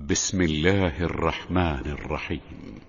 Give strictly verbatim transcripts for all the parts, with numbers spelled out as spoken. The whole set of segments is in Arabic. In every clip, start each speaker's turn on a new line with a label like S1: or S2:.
S1: بسم الله الرحمن الرحيم.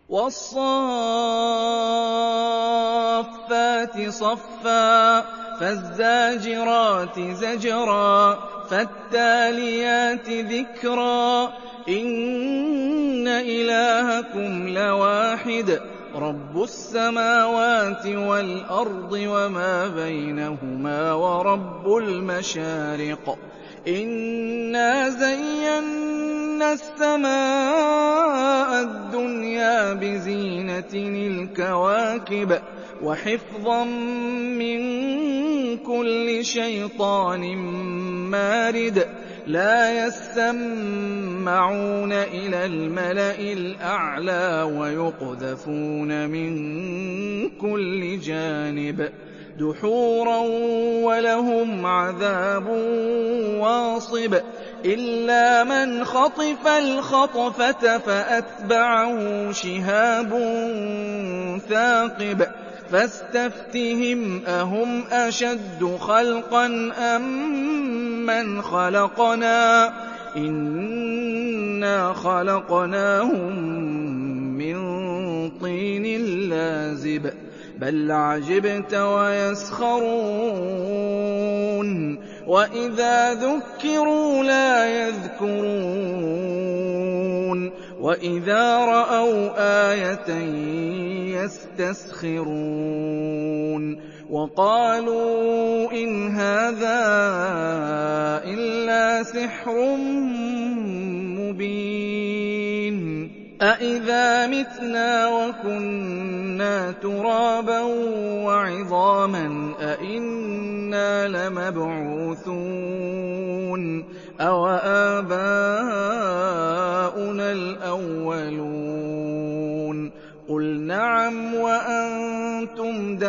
S2: والصافات صفا فالزاجرات زجرا فالتاليات ذكرا إن إلهكم لواحد رب السماوات والأرض وما بينهما ورب المشارق إنا زينا السماء الدنيا بزينة الكواكب وحفظا من كل شيطان مارد لا يسمعون إلى الملأ الأعلى ويقذفون من كل جانب دحورا ولهم عذاب واصب إلا من خطف الخطفة فأتبعه شهاب ثاقب فاستفتهم أهم أشد خلقا أم من خلقنا إنا خلقناهم من طين لازب بل عجبت ويسخرون وإذا ذكروا لا يذكرون وإذا رأوا آية يستسخرون وقالوا إن هذا إلا سحر مبين أإذا متنا وكنا ترابا وعظاما أإنا لمبعوثون أو آباؤنا الأولون قل نعم وأنتم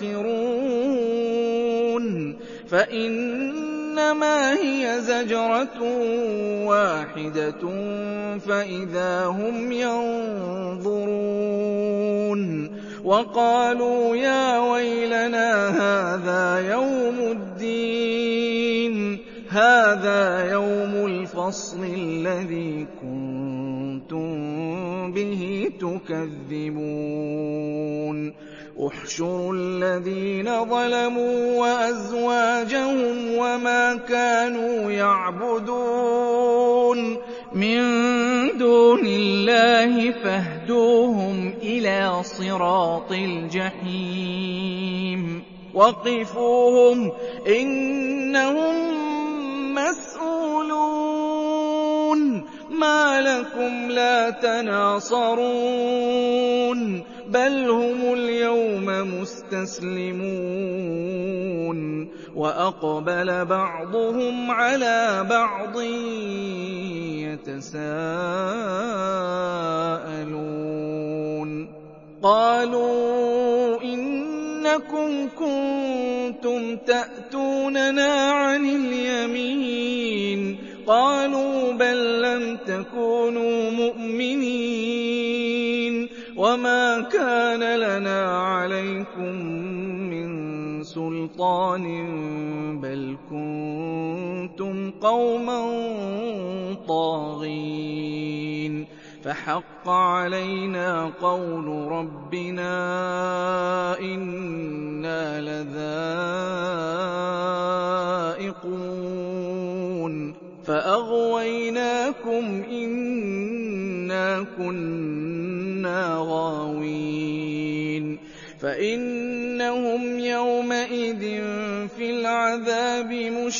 S2: داخرون فإنما هي زجرة واحدة فإذا هم ينظرون وقالوا يا ويلنا هذا يوم الدين هذا يوم الفصل الذي كنتم به تكذبون احشروا الذين ظلموا وأزواجهم وما كانوا يعبدون من دون الله فاهدوهم إلى صراط الجحيم وقفوهم إنهم مسؤولون ما لكم لا تناصرون بل هم اليوم مستسلمون وأقبل بعضهم على بعض يتساءلون قالوا إنكم كنتم تأتوننا عن اليمين قالوا بل لم تكونوا مؤمنين وما كان لنا عليكم من سلطان بل كنتم قوما طاغين فحق علينا قول ربنا إنا لذائقون فأغويناكم إنا كنا غاوين فإنهم يومئذ في العذاب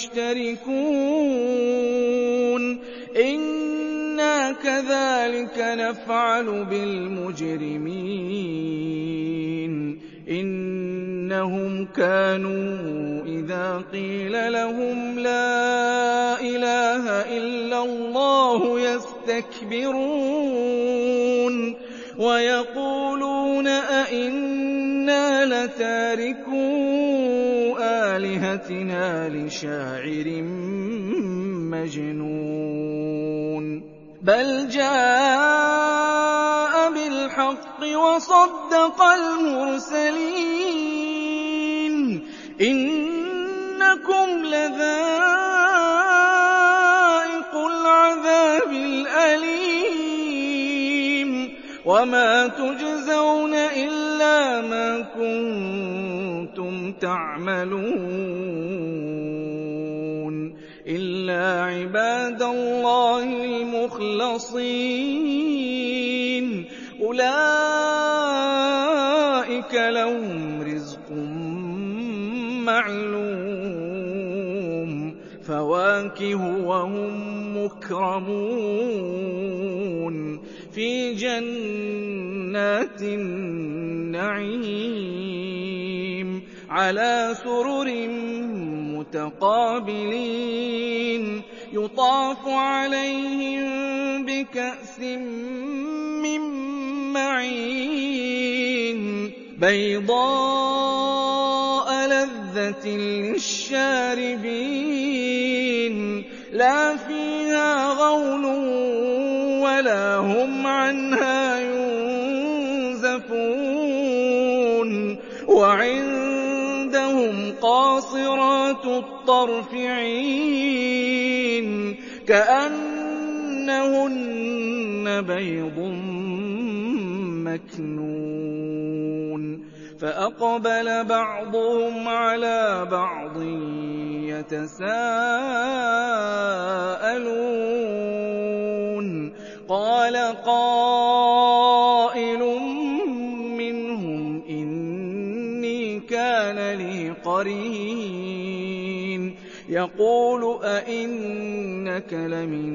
S2: مشتركون إنا كذلك نفعل بالمجرمين إنهم كانوا إذا قيل لهم لا إله إلا الله يستكبرون ويقولون أئنا لتاركو آلهتنا لشاعر مجنون بل جاء بالحق وصدق المرسلين إنكم لذائق العذاب الأليم وَمَا تُجْزَوْنَ إِلَّا مَا كُنتُمْ تَعْمَلُونَ إِلَّا عِبَادَ اللَّهِ الْمُخْلَصِينَ أُولَٰئِكَ لَهُمْ رِزْقٌ مَّعْلُومٌ فَوَاكِهُ وَهُم مُّكْرَمُونَ فِي جَنَّاتِ النَّعِيمِ عَلَىٰ سُرُرٍ مُّتَقَابِلِينَ يُطَافُ عَلَيْهِم بِكَأْسٍ مِّن مَّعِينٍ بَيْضَاءَ لَذَّةٍ لِّلشَّارِبِينَ لَا فِيهَا غَوْلٌ وَلَا هُمْ عَنْهَا يُنزَفُونَ وَعِندَهُمْ قَاصِرَاتُ الطَّرْفِ عِينٌ كَأَنَّهُنَّ بَيْضٌ مَّكْنُونٌ فَأَقْبَلَ بَعْضُهُمْ عَلَىٰ بَعْضٍ يَتَسَاءَلُونَ قَالَ قَائِلٌ مِّنْهُمْ إِنِّي كَانَ لِي قَرِينٌ يَقُولُ أَإِنَّكَ لَمِنَ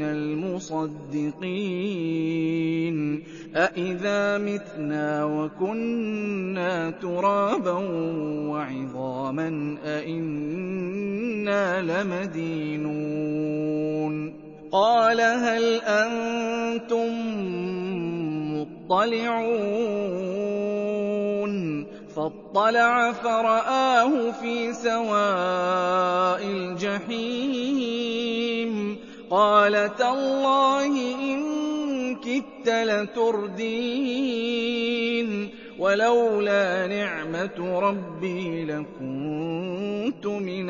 S2: الْمُصَدِّقِينَ أَإِذَا مِتْنَا وَكُنَّا تُرَابًا وَعِظَامًا أَإِنَّا لَمَدِينُونَ قَالَ هَلْ أَنتُم مُّطَّلِعُونَ فَاطَّلَعَ فَرَآهُ فِي سَوَاءِ الْجَحِيمِ قَالَ تَاللَّهِ إِن كِدتَّ لَتُرْدِينِ وَلَوْلَا نِعْمَةُ رَبِّي لَكُنتُ مِنَ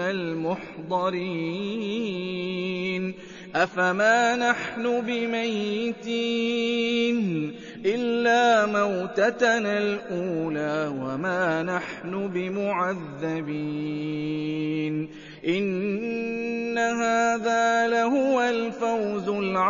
S2: الْمُحْضَرِينَ أَفَمَا نَحْنُ بِمَيِّتِينَ إِلَّا مَوْتَتَنَا الْأُولَىٰ وَمَا نَحْنُ بِمُعَذَّبِينَ إِنَّ هَٰذَا لَهُوَ الْفَوْزُ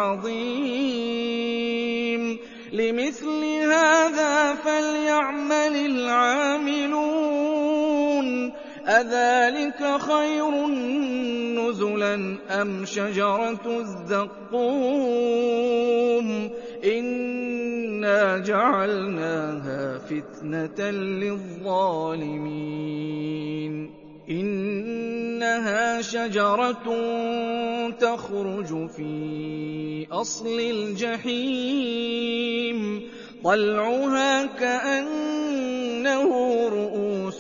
S2: الْعَظِيمُ لِمِثْلِ هَٰذَا فَلْيَعْمَلِ الْعَامِلُونَ أَذَٰلِكَ خَيْرٌ نُّزُلًا أَمْ شَجَرَةُ الزَّقُّومِ إِنَّا جَعَلْنَاهَا فِتْنَةً لِّلظَّالِمِينَ إِنَّهَا شَجَرَةٌ تَخْرُجُ فِي أَصْلِ الْجَحِيمِ طَلْعُهَا كَأَنَّهُ رُءُوسُ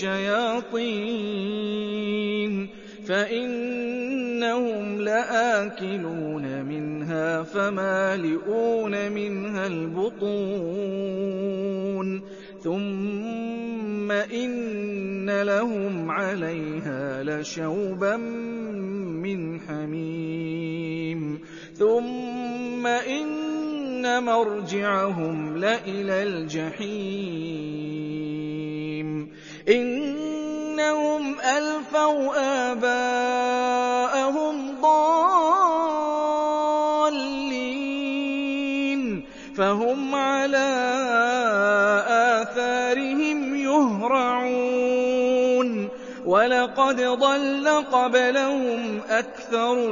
S2: الشَّيَاطِينِ فَإِنَّهُمْ لَآكِلُونَ مِنْهَا فَمَالِئُونَ مِنْهَا الْبُطُونَ ثُمَّ إِنَّ لَهُمْ عَلَيْهَا لَشَوْبًا مِّنْ حَمِيمٍ ثُمَّ إِنَّ مَرْجِعَهُمْ لَإِلَى الْجَحِيمِ إِنَّهُمْ أَلْفَوْا آبَاءَهُمْ ضَالِّينَ فَهُمْ عَلَىٰ آثَارِهِمْ يُهْرَعُونَ وَلَقَدْ ضَلَّ قَبْلَهُمْ أَكْثَرُ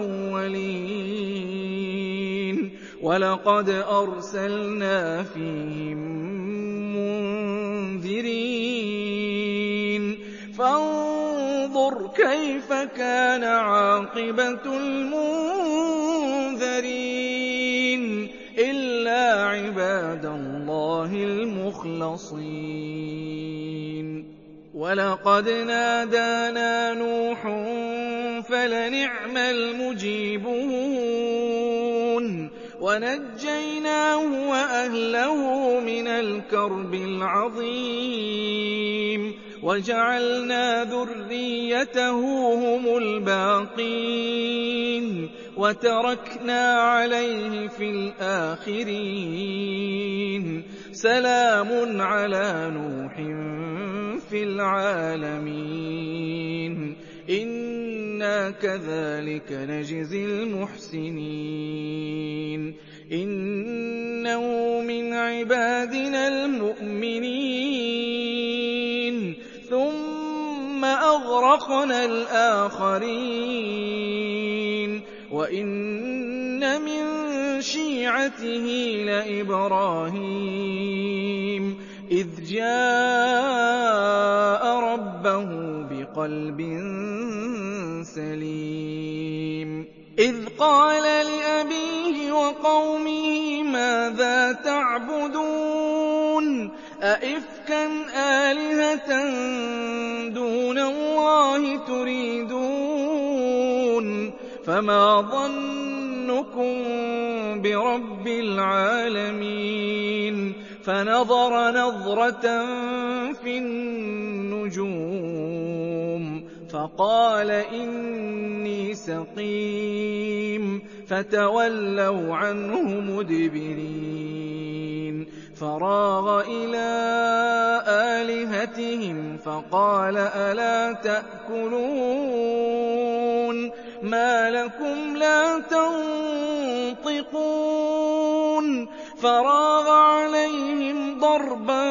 S2: الْأَوَّلِينَ وَلَقَدْ أَرْسَلْنَا فِيهِم مُّنذِرِينَ فَانظُرْ كَيْفَ كَانَ عَاقِبَةُ الْمُنذَرِينَ إِلَّا عِبَادَ اللَّهِ الْمُخْلَصِينَ وَلَقَدْ نَادَانَا نُوحٌ فَلَنِعْمَ الْمُجِيبُونَ وَنَجَّيْنَاهُ وَأَهْلَهُ مِنَ الْكَرْبِ الْعَظِيمِ وَجَعَلْنَا ذُرِّيَّتَهُ هُمُ الْبَاقِينَ وَتَرَكْنَا عَلَيْهِ فِي الْآخِرِينَ سَلَامٌ عَلَىٰ نُوحٍ فِي الْعَالَمِينَ إِنَّا كَذَٰلِكَ نَجْزِي الْمُحْسِنِينَ إِنَّهُ مِنْ عِبَادِنَا الْمُؤْمِنِينَ ثُمَّ أَغْرَقْنَا الْآخَرِينَ وَإِنَّ مِن شِيعَتِهِ لَإِبْرَاهِيمَ إِذْ جَاءَ رَبَّهُ بِقَلْبٍ سَلِيمٍ إِذْ قَالَ لِأَبِيهِ وَقَوْمِهِ مَاذَا تَعْبُدُونَ أَئِفْكًا آلِهَةً دُونَ اللَّهِ تُرِيدُونَ فَمَا ظَنُّكُم بِرَبِّ الْعَالَمِينَ فَنَظَرَ نَظْرَةً فِي النُّجُومِ فَقَالَ إِنِّي سَقِيمٌ فَتَوَلَّوْا عَنْهُ مُدْبِرِينَ فَرَاغَ إِلَىٰ آلِهَتِهِمْ فَقَالَ أَلَا تَأْكُلُونَ مَا لَكُمْ لَا تَنطِقُونَ فَرَاغَ عَلَيْهِمْ ضَرْبًا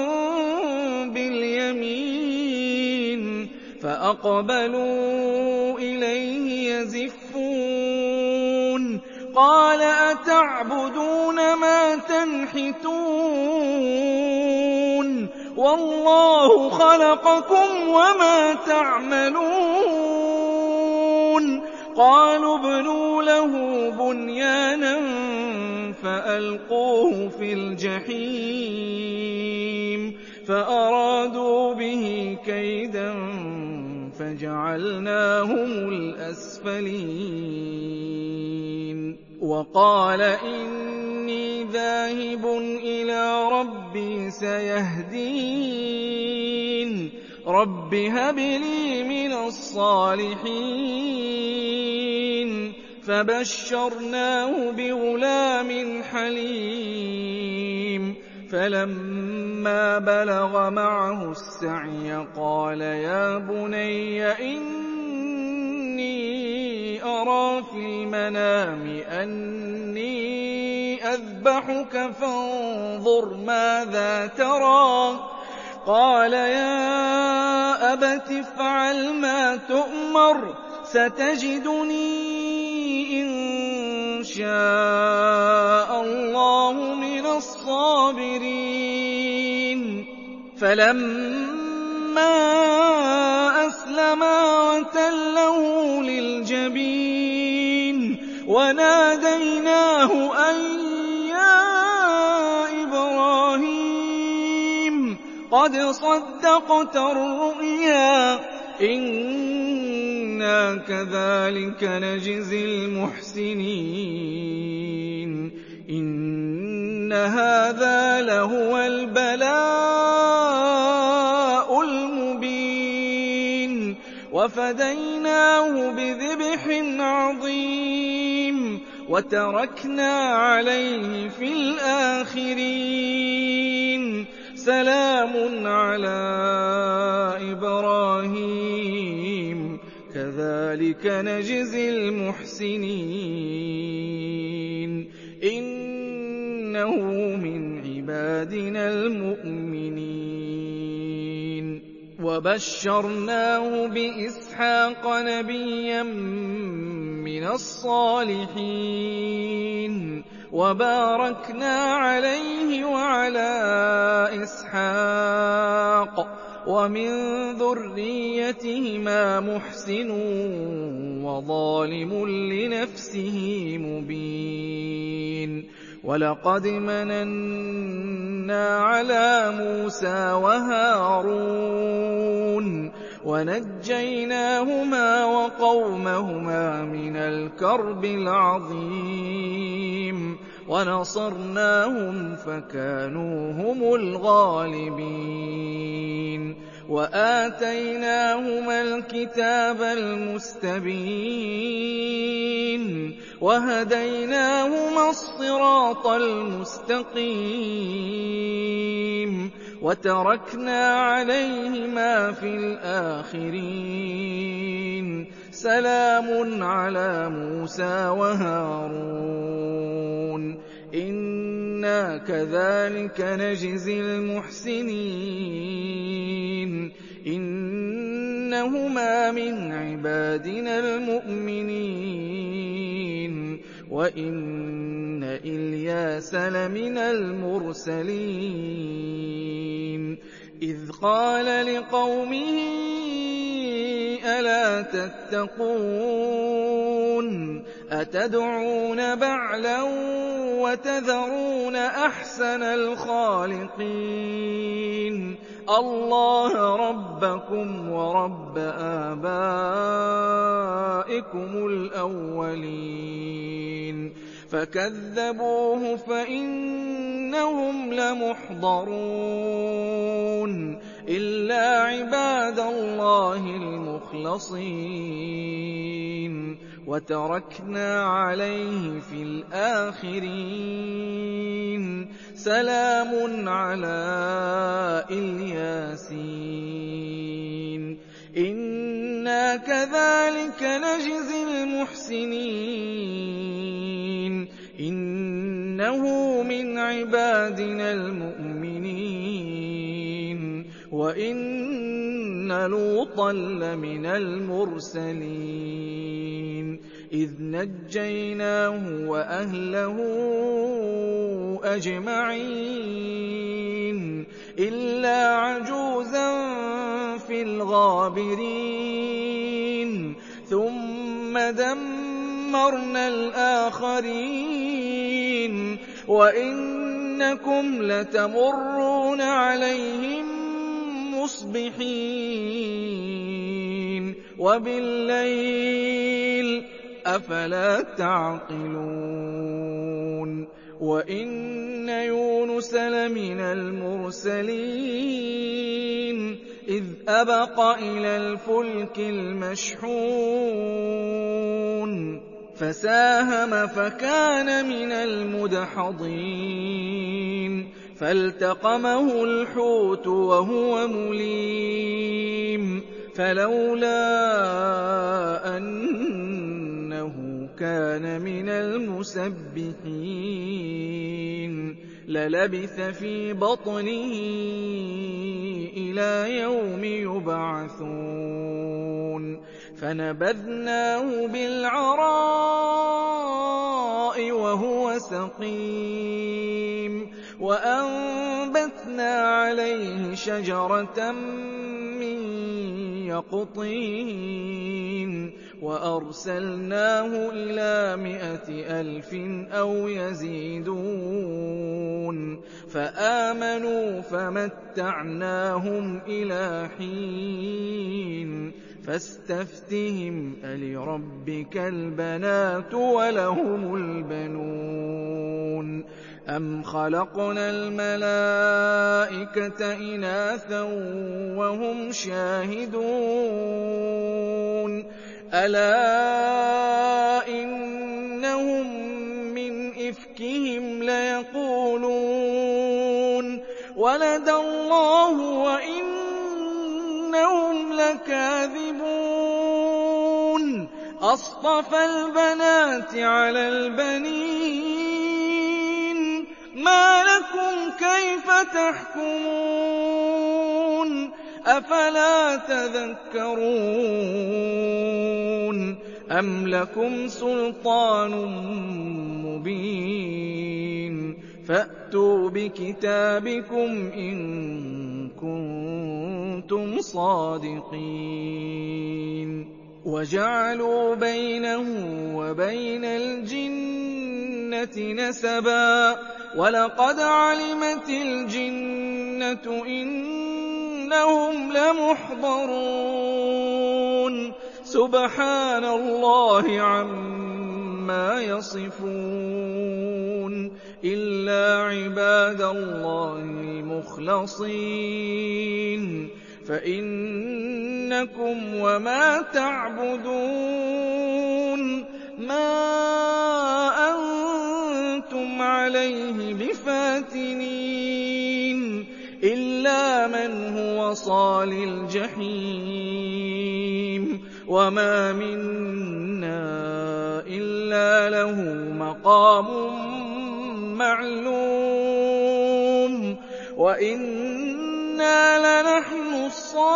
S2: بِالْيَمِينِ فَأَقْبَلُوا إِلَيْهِ يَزِفُّونَ قَالَ أَتَعْبُدُونَ مَا تَنْحِتُونَ وَاللَّهُ خَلَقَكُمْ وَمَا تَعْمَلُونَ قَالُوا ابْنُوا لَهُ بُنْيَانًا فَأَلْقُوهُ فِي الْجَحِيمِ فَأَرَادُوا بِهِ كَيْدًا فَجَعَلْنَاهُمُ الْأَسْفَلِينَ وَقَالَ إِنِّي ذَاهِبٌ إِلَىٰ رَبِّي سَيَهْدِينِ رَبِّ هَبْ لِي مِنَ الصَّالِحِينَ فَبَشَّرْنَاهُ بِغُلَامٍ حَلِيمٍ فَلَمَّا بَلَغَ مَعَهُ السَّعْيَ قَالَ يَا بُنَيَّ إِنِّي أَرَىٰ فِي الْمَنَامِ أَنِّي أَذْبَحُكَ فَانظُرْ مَاذَا تَرَىٰ قَالَ يَا أَبَتِ افْعَلْ مَا تُؤْمَرُ سَتَجِدُنِي إِن شَاءَ اللَّهُ مِنَ الصَّابِرِينَ فَلَمَّا أَسْلَمَا وَتَلَّهُ لِلْجَبِينِ وَنَادَيْنَاهُ أَن يَا إِبْرَاهِيمُ قَدْ صَدَّقْتَ الرُّؤْيَا إِنَّا كَذَٰلِكَ نَجْزِي الْمُحْسِنِينَ إِنَّ هَٰذَا لَهُوَ الْبَلَاءُ الْمُبِينُ وَفَدَيْنَاهُ بِذِبْحٍ عَظِيمٍ وَتَرَكْنَا عَلَيْهِ فِي الْآخِرِينَ سَلَامٌ عَلَىٰ إِبْرَاهِيمَ كَذَٰلِكَ نَجْزِي الْمُحْسِنِينَ إِنَّهُ مِنْ عِبَادِنَا الْمُؤْمِنِينَ وَبَشَّرْنَاهُ بِإِسْحَاقَ نَبِيًّا مِّنَ الصَّالِحِينَ وَبَارَكْنَا عَلَيْهِ وَعَلَىٰ إِسْحَاقَ وَمِن ذُرِّيَّتِهِمَا مُحْسِنٌ وَظَالِمٌ لِّنَفْسِهِ مُبِينٌ وَلَقَدْ مَنَنَّا عَلَىٰ مُوسَىٰ وَهَارُونَ وَنَجَّيْنَاهُمَا وَقَوْمَهُمَا مِنَ الْكَرْبِ الْعَظِيمِ وَنَصَرْنَاهُمْ فَكَانُوا هُمُ الْغَالِبِينَ وَآتَيْنَاهُمَا الْكِتَابَ الْمُسْتَبِينَ وهديناهما الصراط المستقيم وتركنا عليهما في الآخرين سلام على موسى وهارون إنا كذلك نجزي المحسنين إنهما من عبادنا المؤمنين وإن إلياس لمن المرسلين إذ قال لقومه ألا تتقون أتدعون بعلا وتذرون أحسن الخالقين الله ربكم ورب آبائكم الأولين فكذبوه فإنهم لمحضرون إلا عباد الله المخلصين وتركنا عليه في الآخرين سلام على الياسين إنا كذلك نجزي المحسنين إنه من عبادنا المؤمنين وإن لوطا لمن المرسلين إذ نجيناه وأهله أجمعين إلا عجوزا في الغابرين ثم دمرنا الآخرين وإنكم لتمرون عليهم مصبحين وبالليل أفلا تعقلون وإن يونس لمن المرسلين إذ أبق إلى الفلك المشحون فساهم فكان من المدحضين فالتقمه الحوت وهو مليم فلولا أنه كان من المسبحين للبث في بطنه إلى يوم يبعثون فنبذناه بالعراء وهو سقيم وأنبتنا عليه شجرة من يقطين وأرسلناه إلى مائة ألف أو يزيدون فآمنوا فمتعناهم إلى حين فاستفتهم ألربك البنات ولهم البنون أم خلقنا الملائكة إناثا وهم شاهدون ألا إنهم من إفكهم ليقولون ولد الله وإنهم لكاذبون أصطفى البنات على البنين ما لكم كيف تحكمون أفلا تذكرون أم لكم سلطان مبين فأتوا بكتابكم إن كنتم صادقين وجعلوا بينه وبين الجنة نسبا ولقد علمت الجنة إنهم لمحضرون سبحان الله عما يصفون إلا عباد الله المخلصين فإنكم وما تعبدون ما عَلَيْهِ بِفَاتِنِينَ إِلَّا مَنْ هُوَ صَالِ الْجَحِيمِ وَمَا مِنَّا إِلَّا لَهُ مَقَامٌ مَّعْلُومٌ وَإِنَّا لَنَحْنُ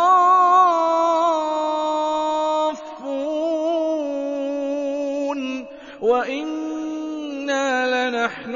S2: الصَّافُّونَ وَإِنَّا لَنَحْنُ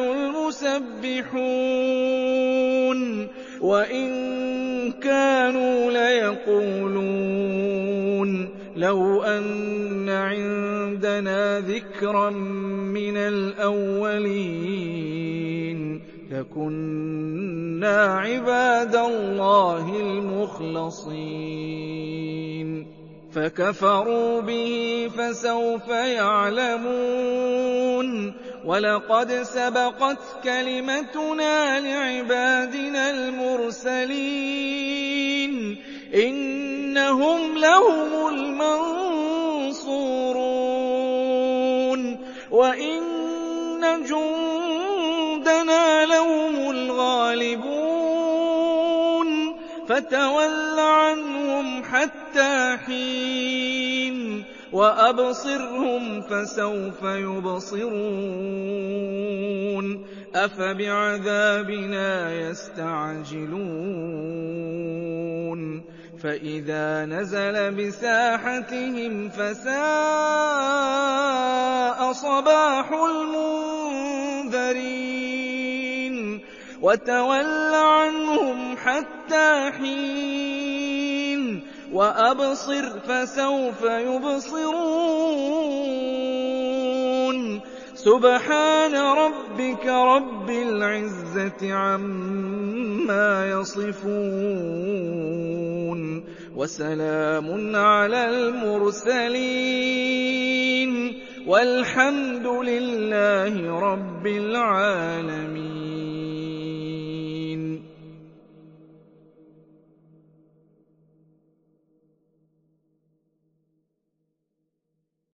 S2: الْمُسَبِّحُونَ وَإِن كَانُوا لَيَقُولُونَ لَوْ أَنَّ عِندَنَا ذِكْرًا مِّنَ الْأَوَّلِينَ لَكُنَّا عِبَادَ اللَّهِ الْمُخْلَصِينَ فَكَفَرُوا بِهِ فَسَوْفَ يَعْلَمُونَ وَلَقَدْ سَبَقَتْ كَلِمَتُنَا لِعِبَادِنَا الْمُرْسَلِينَ إِنَّهُمْ لَهُمُ الْمَنصُورُونَ وَإِنَّ جُندَنَا لَهُمُ الْغَالِبُونَ فَتَوَلَّ عَنْهُمْ حَتَّىٰ حِينٍ وَأَبْصِرْهُمْ فَسَوْفَ يُبْصِرُونَ أَفَبِعَذَابِنَا يَسْتَعْجِلُونَ فَإِذَا نَزَلَ بِسَاحَتِهِمْ فَسَاءَ صَبَاحُ الْمُنذَرِينَ وَتَوَلَّ عَنْهُمْ حَتَّىٰ حِينٍ وَأَبْصِرْ فَسَوْفَ يُبْصِرُونَ سُبْحَانَ رَبِّكَ رَبِّ الْعِزَّةِ عَمَّا يَصِفُونَ وَسَلَامٌ عَلَى الْمُرْسَلِينَ وَالْحَمْدُ لِلَّهِ رَبِّ الْعَالَمِينَ